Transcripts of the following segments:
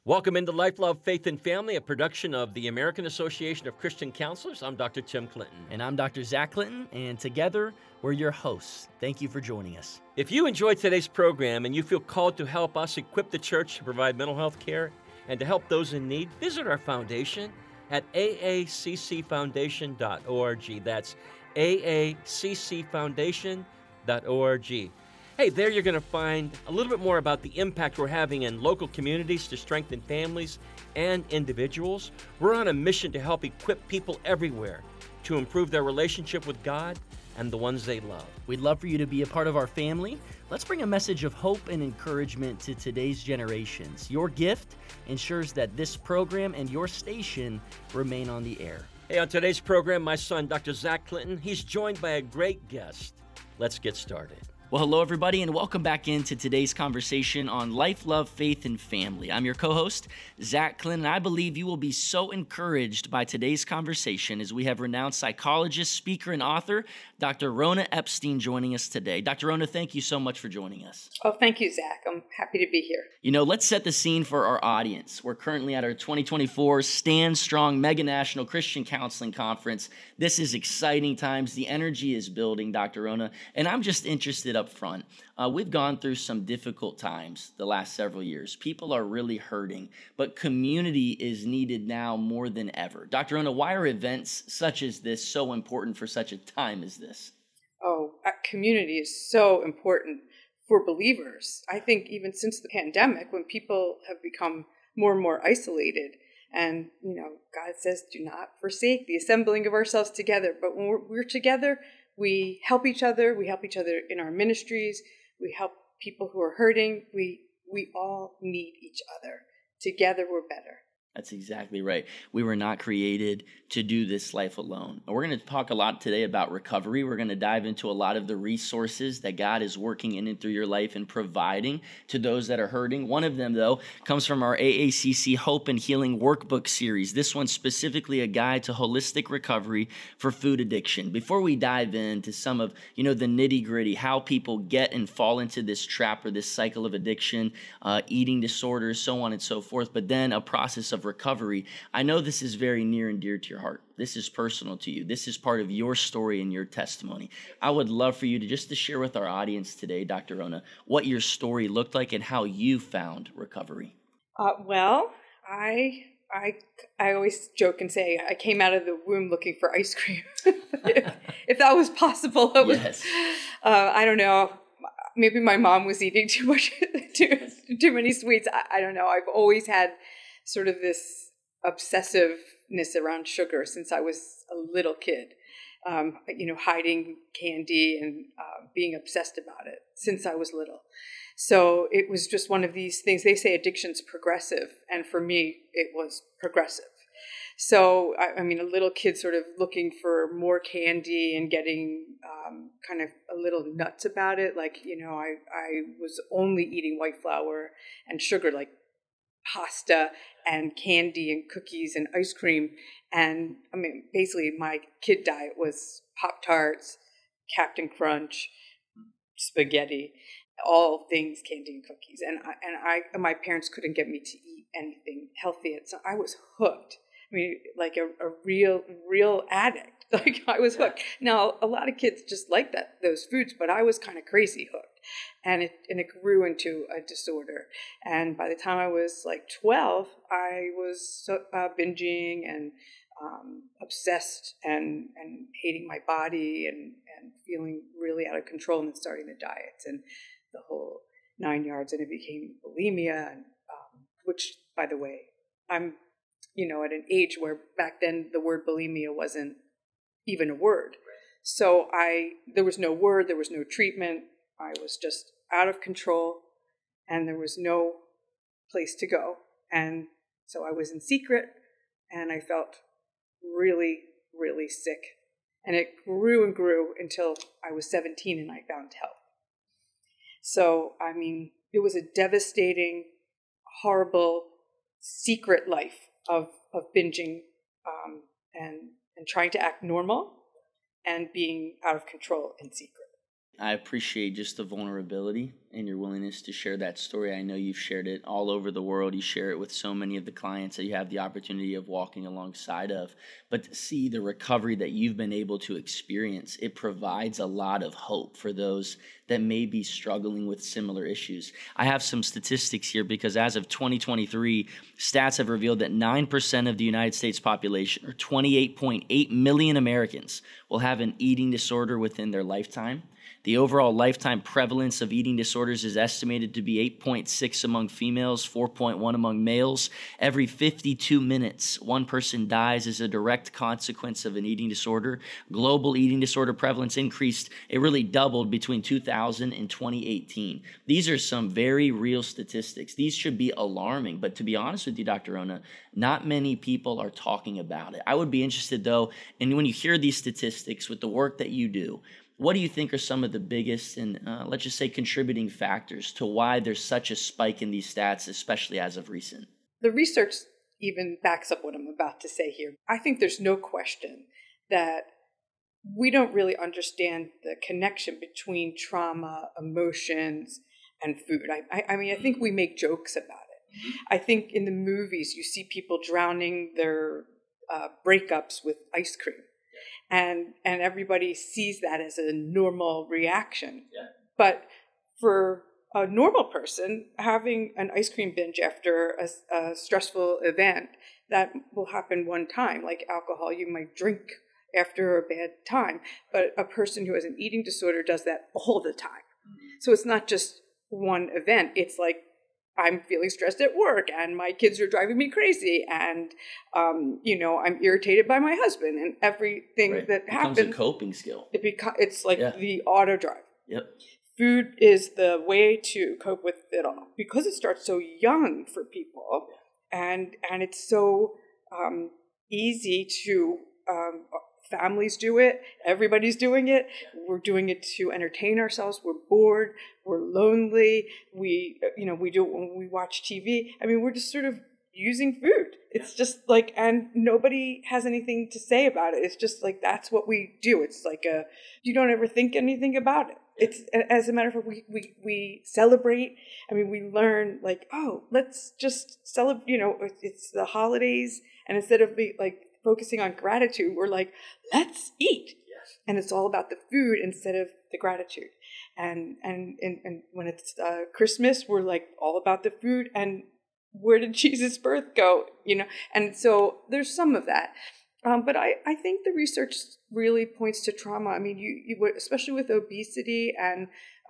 Welcome into Life, Love, Faith, and Family, a production of the American Association of Christian Counselors. I'm Dr. Tim Clinton. And I'm Dr. Zach Clinton, and together we're your hosts. Thank you for joining us. If you enjoyed today's program and you feel called to help us equip the church to provide mental health care and to help those in need, visit our foundation at aaccfoundation.org. That's aaccfoundation.org. Hey, there you're going to find a little bit more about the impact we're having in local communities to strengthen families and individuals. We're on a mission to help equip people everywhere to improve their relationship with God and the ones they love. We'd love for you to be a part of our family. Let's bring a message of hope and encouragement to today's generations. Your gift ensures that this program and your station remain on the air. Hey, on today's program, my son, Dr. Zach Clinton, he's joined by a great guest. Let's get started. Well, hello, everybody, and welcome back into today's conversation on Life, Love, Faith, and Family. I'm your co-host, Zach Clinton, and I believe you will be so encouraged by today's conversation as we have renowned psychologist, speaker, and author, Dr. Rona Epstein, joining us today. Dr. Rona, thank you so much for joining us. Oh, thank you, Zach. I'm happy to be here. You know, let's set the scene for our audience. We're currently at our 2024 Stand Strong Mega National Christian Counseling Conference. This is exciting times. The energy is building, Dr. Rona, and I'm just interested up front. We've gone through some difficult times the last several years. People are really hurting, but community is needed now more than ever. Dr. Rona, why are events such as this so important for such a time as this? Oh, community is so important for believers. I think even since the pandemic, when people have become more and more isolated, and, God says, do not forsake the assembling of ourselves together. But when we're together, we help each other. We help each other in our ministries. We help people who are hurting. We all need each other. Together, we're better. That's exactly right. We were not created to do this life alone. And we're going to talk a lot today about recovery. We're going to dive into a lot of the resources that God is working in and through your life and providing to those that are hurting. One of them, though, comes from our AACC Hope and Healing Workbook series. This one's specifically a guide to holistic recovery for food addiction. Before we dive into some of, the nitty-gritty, how people get and fall into this trap or this cycle of addiction, eating disorders, so on and so forth, but then a process of recovery. I know this is very near and dear to your heart. This is personal to you. This is part of your story and your testimony. I would love for you to share with our audience today, Dr. Rona, what your story looked like and how you found recovery. I always joke and say I came out of the womb looking for ice cream. if that was possible. Yes. I don't know. Maybe my mom was eating too many sweets. I don't know. I've always had sort of this obsessiveness around sugar since I was a little kid, hiding candy and being obsessed about it since I was little. So it was just one of these things. They say addiction's progressive, and for me, it was progressive. So, a little kid sort of looking for more candy and getting kind of a little nuts about it. Like, I was only eating white flour and sugar, like pasta and candy and cookies and ice cream. And basically my kid diet was Pop-Tarts, Captain Crunch, spaghetti, all things candy and cookies. And my parents couldn't get me to eat anything healthy. So I was hooked. Like a real addict. Like I was hooked. Now, a lot of kids just like those foods, but I was kind of crazy hooked. And it grew into a disorder. And by the time I was like 12, I was binging and obsessed and hating my body and feeling really out of control, and then starting the diets and the whole 9 yards. And it became bulimia, and which, by the way, I'm at an age where back then the word bulimia wasn't even a word. So there was no word, there was no treatment. I was just out of control, and there was no place to go. And so I was in secret, and I felt really, really sick. And it grew and grew until I was 17 and I found help. So, it was a devastating, horrible, secret life of binging and trying to act normal and being out of control in secret. I appreciate just the vulnerability and your willingness to share that story. I know you've shared it all over the world. You share it with so many of the clients that you have the opportunity of walking alongside of. But to see the recovery that you've been able to experience, it provides a lot of hope for those that may be struggling with similar issues. I have some statistics here because as of 2023, stats have revealed that 9% of the United States population, or 28.8 million Americans, will have an eating disorder within their lifetime. The overall lifetime prevalence of eating disorders is estimated to be 8.6 among females, 4.1 among males. Every 52 minutes, one person dies as a direct consequence of an eating disorder. Global eating disorder prevalence increased. It really doubled between 2000 and 2018. These are some very real statistics. These should be alarming, but to be honest with you, Dr. Rona, not many people are talking about it. I would be interested, though, and when you hear these statistics with the work that you do, what do you think are some of the biggest and, let's just say, contributing factors to why there's such a spike in these stats, especially as of recent? The research even backs up what I'm about to say here. I think there's no question that we don't really understand the connection between trauma, emotions, and food. I mean, I think we make jokes about it. I think in the movies, you see people drowning their breakups with ice cream. And everybody sees that as a normal reaction. Yeah. But for a normal person, having an ice cream binge after a stressful event, that will happen one time. Like alcohol, you might drink after a bad time. But a person who has an eating disorder does that all the time. So it's not just one event. It's like, I'm feeling stressed at work and my kids are driving me crazy and, I'm irritated by my husband and everything that happens. It becomes a coping skill. It's like the auto drive. Yep. Food is the way to cope with it all because it starts so young for people and it's so easy to families do it. Everybody's doing it. We're doing it to entertain ourselves. We're bored. We're lonely. We do it when we watch TV. I mean, we're just sort of using food. It's just like, and nobody has anything to say about it. It's just like, that's what we do. It's like you don't ever think anything about it. It's, as a matter of fact, we celebrate. I mean, we learn like, oh, let's just celebrate, it's the holidays. And instead of focusing on gratitude, we're like, let's eat. Yes. And it's all about the food instead of the gratitude. And when it's Christmas, we're like all about the food and where did Jesus' birth go? And so there's some of that. But I think the research really points to trauma. I mean, you especially with obesity and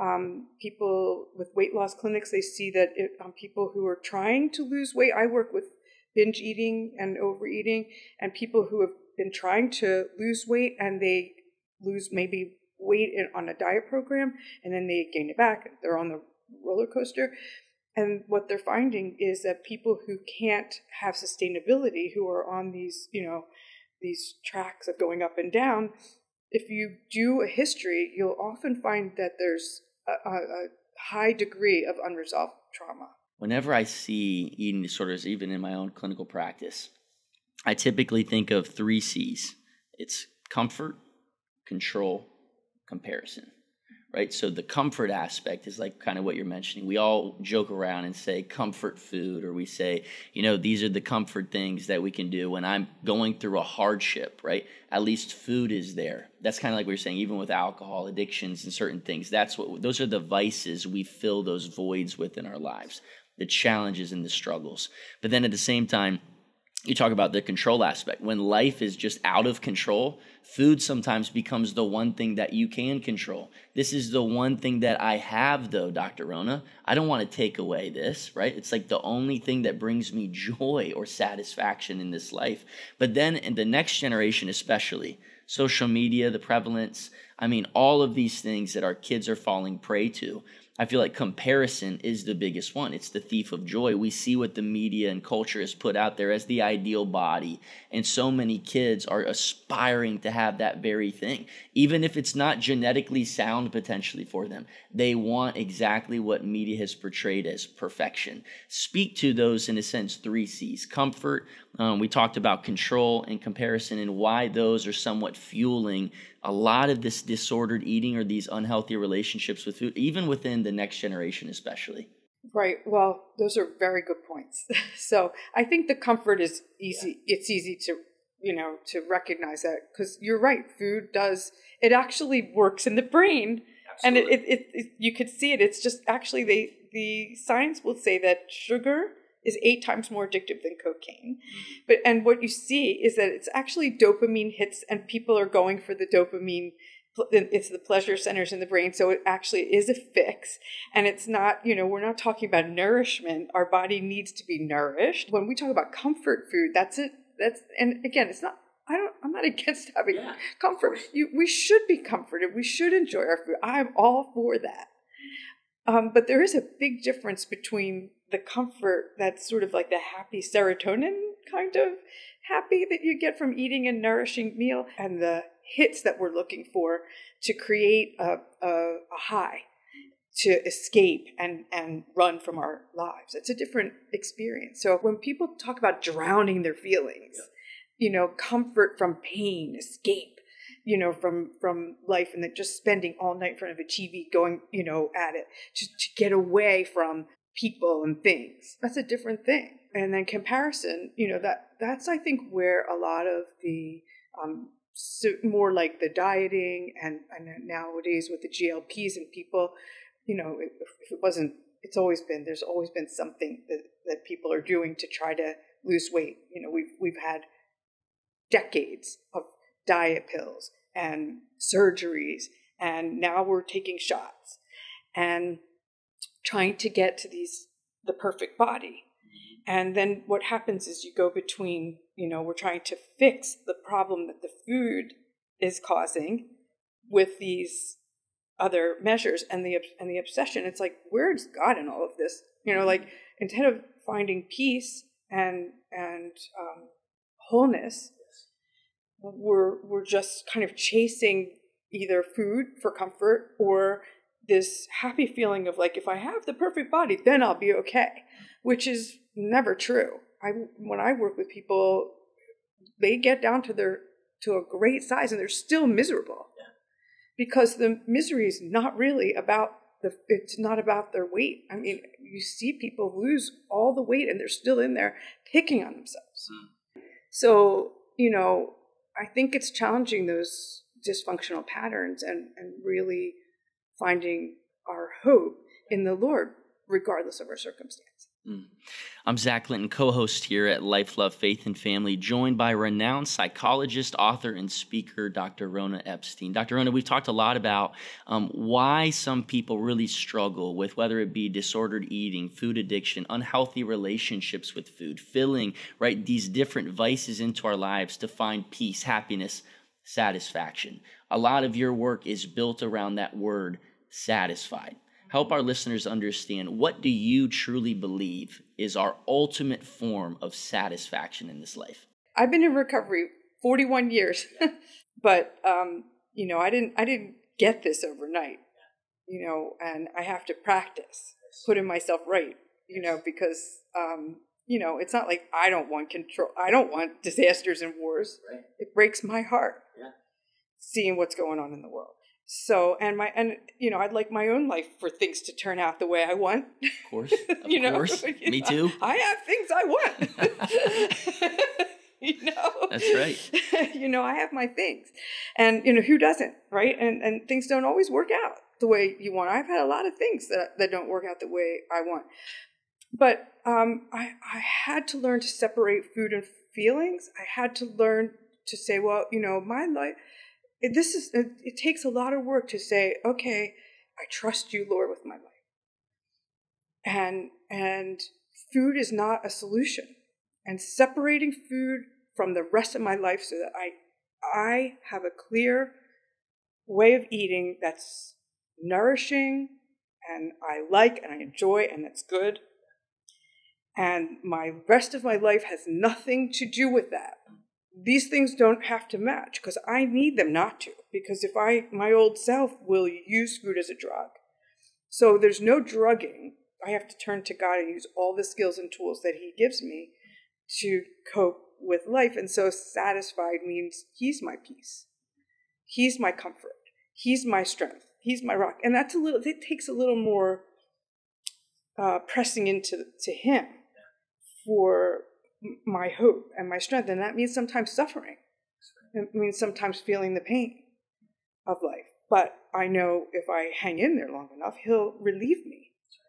people with weight loss clinics, they see that people who are trying to lose weight, I work with binge eating and overeating, and people who have been trying to lose weight and they lose maybe weight on a diet program and then they gain it back. They're on the roller coaster. And what they're finding is that people who can't have sustainability, who are on these, these tracks of going up and down, if you do a history, you'll often find that there's a high degree of unresolved trauma. Whenever I see eating disorders, even in my own clinical practice, I typically think of 3 C's. It's comfort, control, comparison, right? So the comfort aspect is like kind of what you're mentioning. We all joke around and say comfort food, or we say, these are the comfort things that we can do when I'm going through a hardship, right? At least food is there. That's kind of like we were saying, even with alcohol, addictions and certain things, those are the vices we fill those voids with in our lives. The challenges and the struggles. But then at the same time, you talk about the control aspect. When life is just out of control, food sometimes becomes the one thing that you can control. This is the one thing that I have, though, Dr. Rona. I don't want to take away this, right? It's like the only thing that brings me joy or satisfaction in this life. But then in the next generation especially, social media, the prevalence, all of these things that our kids are falling prey to, I feel like comparison is the biggest one. It's the thief of joy. We see what the media and culture has put out there as the ideal body. And so many kids are aspiring to have that very thing. Even if it's not genetically sound potentially for them, they want exactly what media has portrayed as perfection. Speak to those, in a sense, 3 C's. Comfort, we talked about control and comparison and why those are somewhat fueling a lot of this disordered eating or these unhealthy relationships with food, even within the next generation especially. Right. Well, those are very good points. So I think the comfort is easy. Yeah. It's easy to, to recognize that, because you're right. Food it actually works in the brain. Absolutely. And it you could see it. It's just actually the science will say that sugar is 8 times more addictive than cocaine. And what you see is that it's actually dopamine hits, and people are going for the dopamine. It's the pleasure centers in the brain. So it actually is a fix. And it's not, we're not talking about nourishment. Our body needs to be nourished. When we talk about comfort food, that's it. And again, it's not, I'm not against having comfort. We should be comforted. We should enjoy our food. I'm all for that. But there is a big difference between the comfort that's sort of like the happy serotonin kind of happy that you get from eating a nourishing meal, and the hits that we're looking for to create a high, to escape and run from our lives. It's a different experience. So when people talk about drowning their feelings, comfort from pain, escape, from life, and then just spending all night in front of a TV going, at it, to get away from people and things. That's a different thing. And then comparison, that's I think where a lot of the more like the dieting and nowadays with the GLPs and people, if it wasn't, there's always been something that people are doing to try to lose weight. We've had decades of diet pills and surgeries, and now we're taking shots and trying to get to the perfect body. And then what happens is you go between, we're trying to fix the problem that the food is causing with these other measures and the obsession. It's like, where's God in all of this? Like, instead of finding peace and wholeness, we're just kind of chasing either food for comfort or this happy feeling of like, if I have the perfect body, then I'll be okay, which is never true. When I work with people, they get down to a great size and they're still miserable, because the misery is not really about it's not about their weight. I mean, you see people lose all the weight and they're still in there picking on themselves. So, I think it's challenging those dysfunctional patterns and really finding our hope in the Lord, regardless of our circumstance. I'm Zach Linton, co-host here at Life, Love, Faith, and Family, joined by renowned psychologist, author, and speaker, Dr. Rona Epstein. Dr. Rona, we've talked a lot about why some people really struggle with whether it be disordered eating, food addiction, unhealthy relationships with food, filling these different vices into our lives to find peace, happiness, satisfaction. A lot of your work is built around that word, satisfied. Help our listeners understand, what do you truly believe is our ultimate form of satisfaction in this life? I've been in recovery 41 years, but I didn't get this overnight, and I have to practice putting myself right, because it's not like I don't want control. I don't want disasters and wars. Right. It breaks my heart seeing what's going on in the world. So, I'd like my own life for things to turn out the way I want. Of course. Of course. Me too. I have things I want. That's right. I have my things. And, who doesn't, right? And things don't always work out the way you want. I've had a lot of things that don't work out the way I want. But I had to learn to separate food and feelings. I had to learn to say, well, my life... It takes a lot of work to say, okay, I trust you, Lord, with my life. And food is not a solution. And separating food from the rest of my life so that I have a clear way of eating that's nourishing and I like and I enjoy and that's good. And my rest of my life has nothing to do with that. These things don't have to match because I need them not to, because my old self will use food as a drug. So there's no drugging. I have to turn to God and use all the skills and tools that He gives me to cope with life. And so satisfied means He's my peace. He's my comfort. He's my strength. He's my rock. And it takes a little more pressing into him for my hope and my strength. And that means sometimes suffering. It means sometimes feeling the pain of life. But I know if I hang in there long enough, he'll relieve me.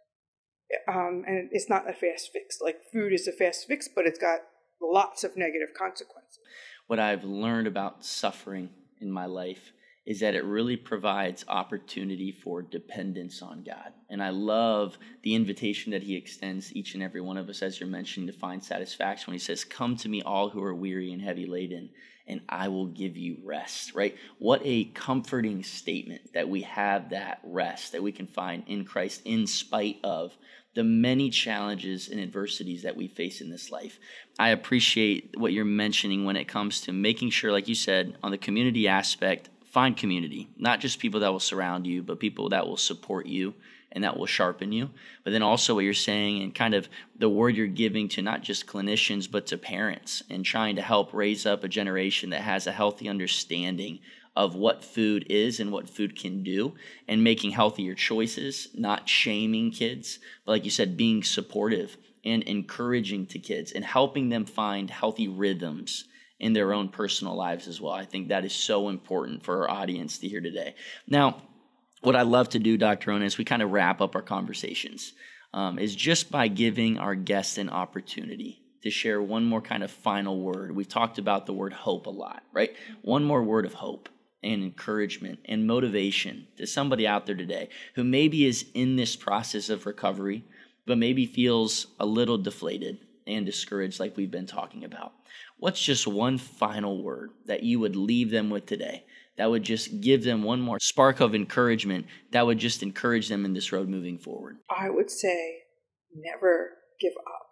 And it's not a fast fix. Like food is a fast fix, but it's got lots of negative consequences. What I've learned about suffering in my life is that it really provides opportunity for dependence on God. And I love the invitation that he extends each and every one of us, as you're mentioning, to find satisfaction when he says, come to me all who are weary and heavy laden, and I will give you rest, right? What a comforting statement that we have that rest that we can find in Christ in spite of the many challenges and adversities that we face in this life. I appreciate what you're mentioning when it comes to making sure, like you said, on the community aspect, find community, not just people that will surround you, but people that will support you and that will sharpen you. But then also what you're saying and kind of the word you're giving to not just clinicians, but to parents and trying to help raise up a generation that has a healthy understanding of what food is and what food can do and making healthier choices, not shaming kids, but like you said, being supportive and encouraging to kids and helping them find healthy rhythms in their own personal lives as well. I think that is so important for our audience to hear today. Now, what I love to do, Dr. Ona, as we kind of wrap up our conversations, is just by giving our guests an opportunity to share one more kind of final word. We've talked about the word hope a lot, right? One more word of hope and encouragement and motivation to somebody out there today who maybe is in this process of recovery, but maybe feels a little deflated and discouraged like we've been talking about. What's just one final word that you would leave them with today that would just give them one more spark of encouragement that would just encourage them in this road moving forward? I would say never give up.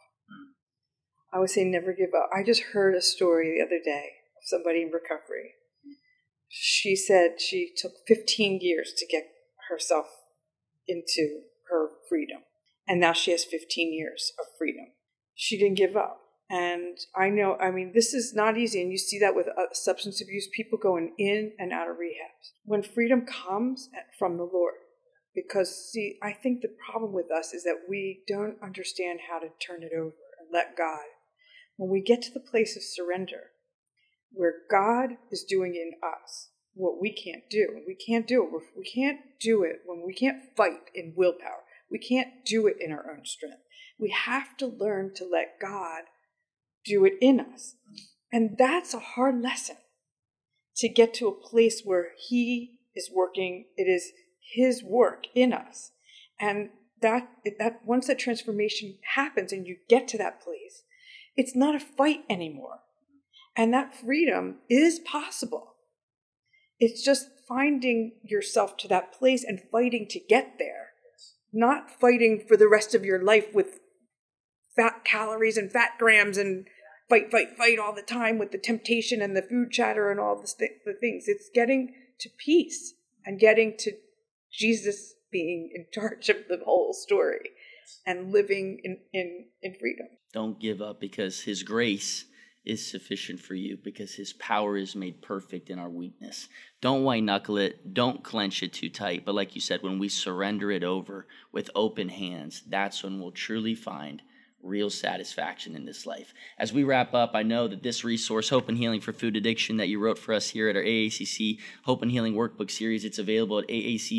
I would say never give up. I just heard a story the other day of somebody in recovery. She said she took 15 years to get herself into her freedom. And now she has 15 years of freedom. She didn't give up. And this is not easy. And you see that with substance abuse, people going in and out of rehabs. When freedom comes from the Lord, because see, I think the problem with us is that we don't understand how to turn it over and let God. When we get to the place of surrender, where God is doing in us what we can't do. We can't do it. We can't do it when we can't fight in willpower. We can't do it in our own strength. We have to learn to let God do it in us. And that's a hard lesson, to get to a place where he is working. It is his work in us. And that once that transformation happens and you get to that place, it's not a fight anymore. And that freedom is possible. It's just finding yourself to that place and fighting to get there, not fighting for the rest of your life with fat calories and fat grams and fight all the time with the temptation and the food chatter and all the things. It's getting to peace and getting to Jesus being in charge of the whole story and living in freedom. Don't give up, because his grace is sufficient for you, because his power is made perfect in our weakness. Don't white knuckle it. Don't clench it too tight. But like you said, when we surrender it over with open hands, that's when we'll truly find real satisfaction in this life. As we wrap up, I know that this resource, Hope and Healing for Food Addiction, that you wrote for us here at our AACC Hope and Healing Workbook Series, it's available at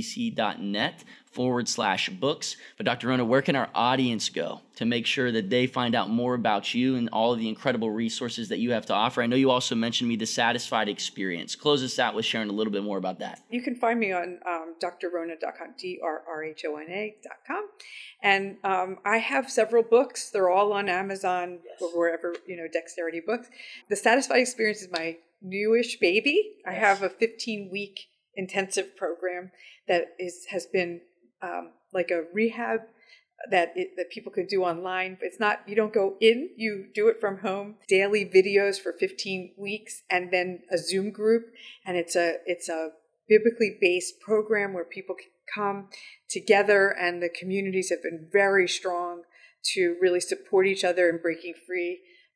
aacc.net/books. But Dr. Ona, where can our audience go to make sure that they find out more about you and all of the incredible resources that you have to offer? I know you also mentioned me the Satisfied Experience. Close us out with sharing a little bit more about that. You can find me on drrhona.com, drrhona.com. And I have several books. They're all on Amazon or wherever, Dexterity Books. The Satisfied Experience is my newish baby. Yes. I have a 15-week intensive program that has been like a rehab that people could do online. It's not, you don't go in, you do it from home. Daily videos for 15 weeks and then a Zoom group. And it's a biblically based program where people can come together, and the communities have been very strong to really support each other in breaking free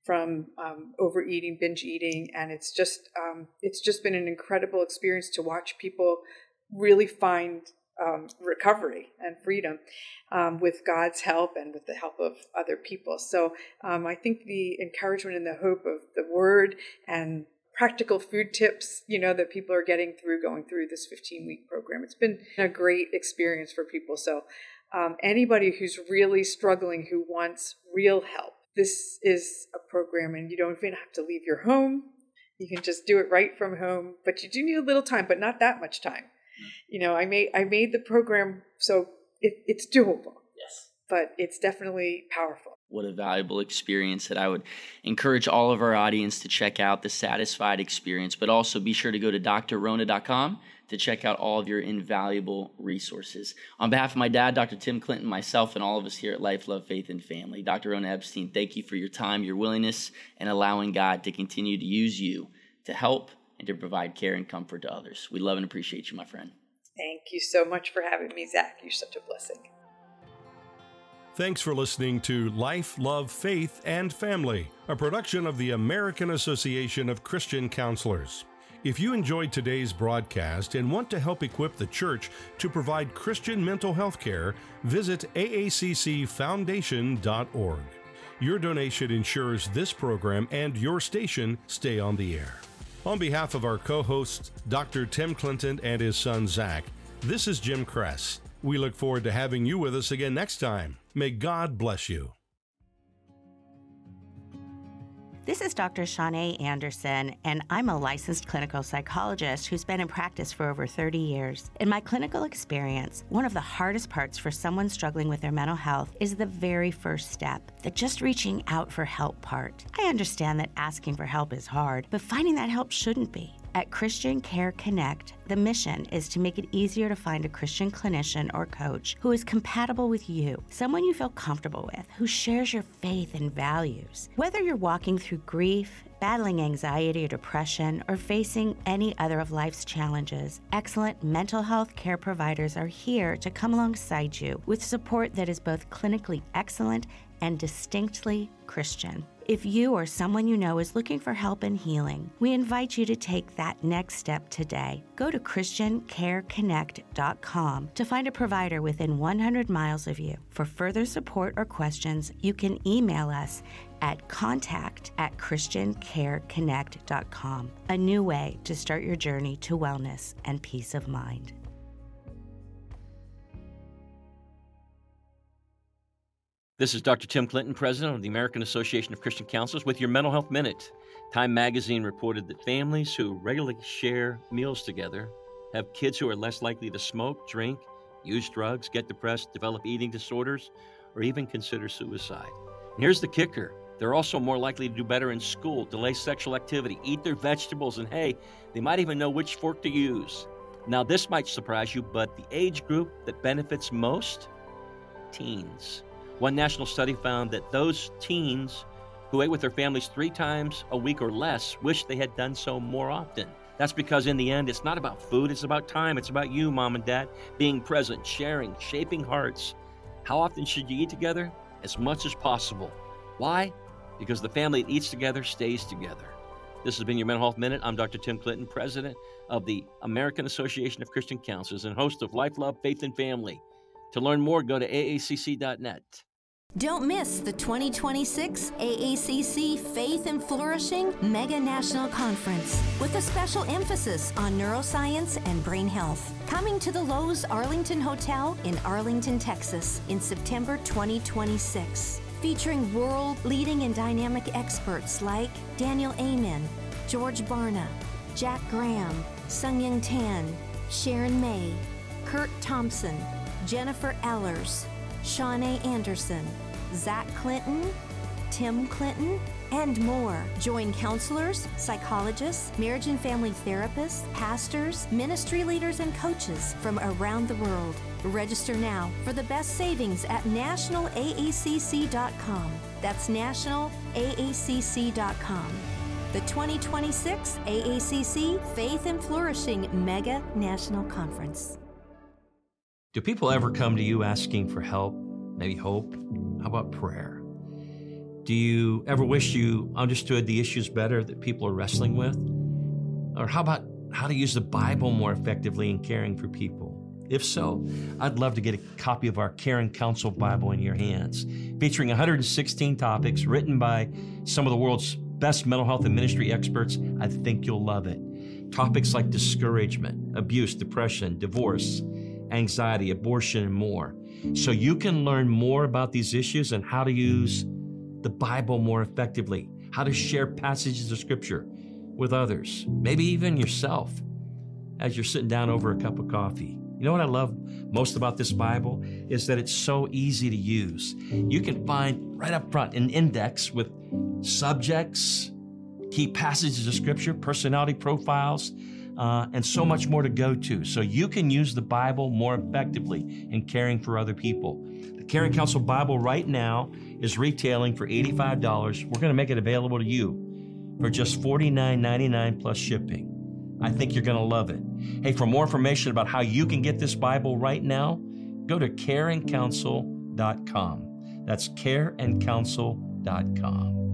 from overeating, binge eating, and it's just been an incredible experience to watch people really find recovery and freedom with God's help and with the help of other people. So I think the encouragement and the hope of the Word and practical food tips, that people are getting through going through this 15-week program. It's been a great experience for people. So anybody who's really struggling, who wants real help, this is a program, and you don't even have to leave your home. You can just do it right from home, but you do need a little time, but not that much time. I made the program so it's doable. Yes. But it's definitely powerful. What a valuable experience that I would encourage all of our audience to check out, the Satisfied experience, but also be sure to go to drrona.com to check out all of your invaluable resources. On behalf of my dad, Dr. Tim Clinton, myself, and all of us here at Life, Love, Faith, and Family, Dr. Rona Epstein, thank you for your time, your willingness, and allowing God to continue to use you to help and to provide care and comfort to others. We love and appreciate you, my friend. Thank you so much for having me, Zach. You're such a blessing. Thanks for listening to Life, Love, Faith, and Family, a production of the American Association of Christian Counselors. If you enjoyed today's broadcast and want to help equip the church to provide Christian mental health care, visit aaccfoundation.org. Your donation ensures this program and your station stay on the air. On behalf of our co-hosts, Dr. Tim Clinton and his son Zach, this is Jim Kress. We look forward to having you with us again next time. May God bless you. This is Dr. Shanae Anderson, and I'm a licensed clinical psychologist who's been in practice for over 30 years. In my clinical experience, one of the hardest parts for someone struggling with their mental health is the very first step, the just reaching out for help part. I understand that asking for help is hard, but finding that help shouldn't be. At Christian Care Connect, the mission is to make it easier to find a Christian clinician or coach who is compatible with you, someone you feel comfortable with, who shares your faith and values. Whether you're walking through grief, battling anxiety or depression, or facing any other of life's challenges, excellent mental health care providers are here to come alongside you with support that is both clinically excellent and distinctly Christian. If you or someone you know is looking for help and healing, we invite you to take that next step today. Go to ChristianCareConnect.com to find a provider within 100 miles of you. For further support or questions, you can email us at contact@ChristianCareConnect.com, a new way to start your journey to wellness and peace of mind. This is Dr. Tim Clinton, president of the American Association of Christian Counselors, with your Mental Health Minute. Time magazine reported that families who regularly share meals together have kids who are less likely to smoke, drink, use drugs, get depressed, develop eating disorders, or even consider suicide. And here's the kicker. They're also more likely to do better in school, delay sexual activity, eat their vegetables, and hey, they might even know which fork to use. Now, this might surprise you, but the age group that benefits most? Teens. One national study found that those teens who ate with their families 3 times a week or less wish they had done so more often. That's because in the end, it's not about food, it's about time. It's about you, mom and dad, being present, sharing, shaping hearts. How often should you eat together? As much as possible. Why? Because the family that eats together stays together. This has been your Mental Health Minute. I'm Dr. Tim Clinton, president of the American Association of Christian Counselors and host of Life, Love, Faith, and Family. To learn more, go to aacc.net. Don't miss the 2026 AACC Faith and Flourishing Mega National Conference with a special emphasis on neuroscience and brain health. Coming to the Lowe's Arlington Hotel in Arlington, Texas in September 2026. Featuring world-leading and dynamic experts like Daniel Amen, George Barna, Jack Graham, Sung-Young Tan, Sharon May, Kurt Thompson, Jennifer Ellers, Shanae Anderson, Zach Clinton, Tim Clinton, and more. Join counselors, psychologists, marriage and family therapists, pastors, ministry leaders, and coaches from around the world. Register now for the best savings at nationalaacc.com. That's nationalaacc.com. The 2026 AACC Faith and Flourishing Mega National Conference. Do people ever come to you asking for help, maybe hope? How about prayer? Do you ever wish you understood the issues better that people are wrestling with? Or how about how to use the Bible more effectively in caring for people? If so, I'd love to get a copy of our Caring Counsel Bible in your hands, featuring 116 topics written by some of the world's best mental health and ministry experts. I think you'll love it. Topics like discouragement, abuse, depression, divorce, anxiety, abortion, and more. So you can learn more about these issues and how to use the Bible more effectively, how to share passages of Scripture with others, maybe even yourself, as you're sitting down over a cup of coffee. You know what I love most about this Bible is that it's so easy to use. You can find right up front an index with subjects, key passages of Scripture, personality profiles, and so much more to go to. So you can use the Bible more effectively in caring for other people. The Caring Counsel Bible right now is retailing for $85. We're going to make it available to you for just $49.99 plus shipping. I think you're going to love it. Hey, for more information about how you can get this Bible right now, go to careandcounsel.com. That's careandcounsel.com.